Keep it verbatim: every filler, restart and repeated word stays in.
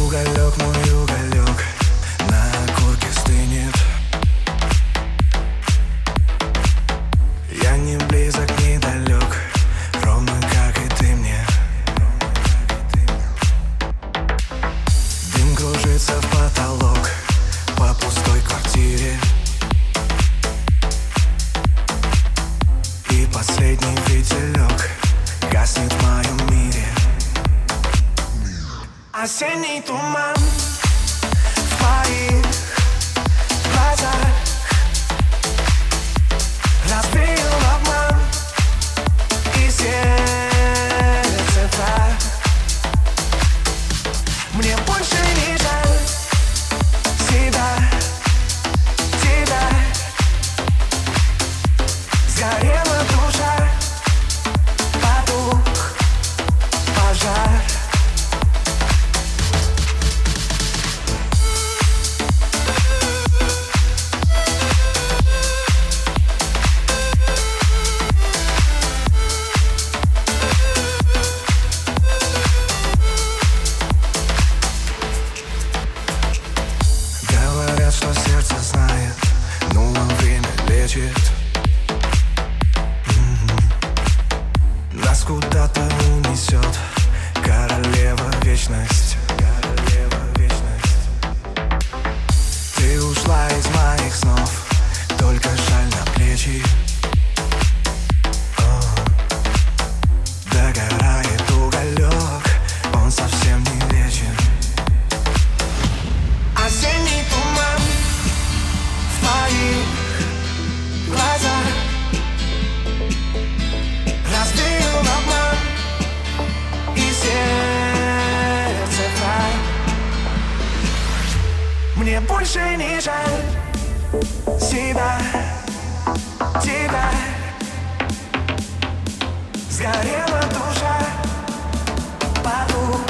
Уголек, мой уголек, на окурке стынет. Я не близок, не далек, ровно как и ты мне. Дым кружится в потолок по пустой квартире. И последний фитилек гаснет в моем мире. Осенний туман в твоих глазах разбил обман и сердце прах. Мне больше не жаль себя, тебя. Сгорела душа, потух пожар. Говорят, что сердце знает, но время лечит. Нас куда-то унесет королева вечность. Королева вечность. Ты ушла из моих снов, только шаль на плечи. О, догорает уголек, он совсем не вечен. Осенний туман в твоих глазах разбил обман и сердце прах. Мне больше не жаль себя, тебя. Сгорела душа, потух